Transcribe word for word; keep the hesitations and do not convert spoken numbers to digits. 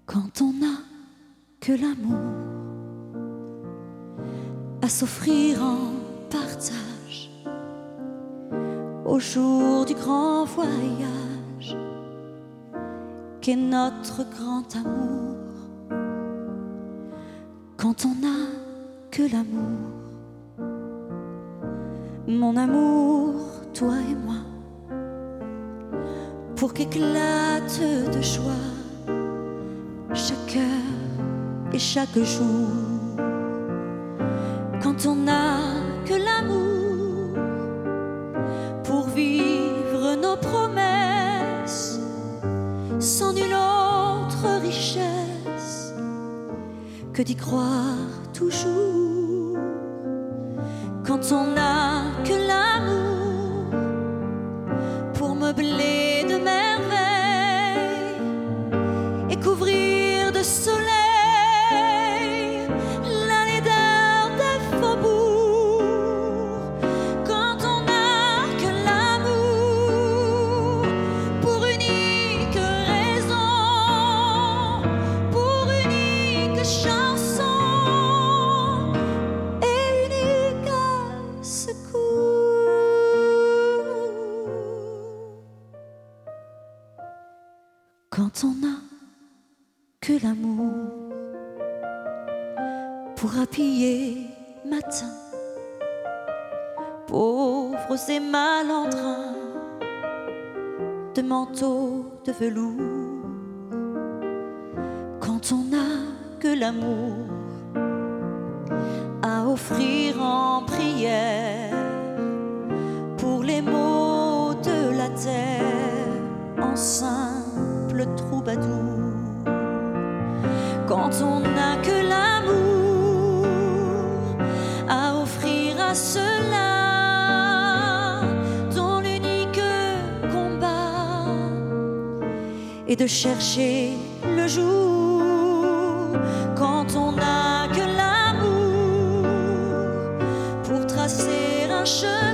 Quand on n'a que l'amour à s'offrir en partage au jour du grand voyage qu'est notre grand amour. Quand on n'a que l'amour, mon amour, toi et moi, pour qu'éclate de joie chaque heure et chaque jour. Quand on n'a que l'amour pour vivre nos promesses sans nulle autre richesse que d'y croire toujours. Quand on n'a que l'amour pour meubler de merveilles et couvrir de soleil la laideur des faubourgs. Quand on n'a que l'amour pour unique raison, pour unique chanson et unique secours. Quand on n'a que l'amour pour habiller matin pauvres et malandrins de manteaux de velours. Quand on n'a que l'amour à offrir en prière pour les maux de la terre en simple troubadour. Quand on n'a que l'amour à offrir à ceux-là dont l'unique combat est de chercher le jour. Quand on n'a que l'amour pour tracer un chemin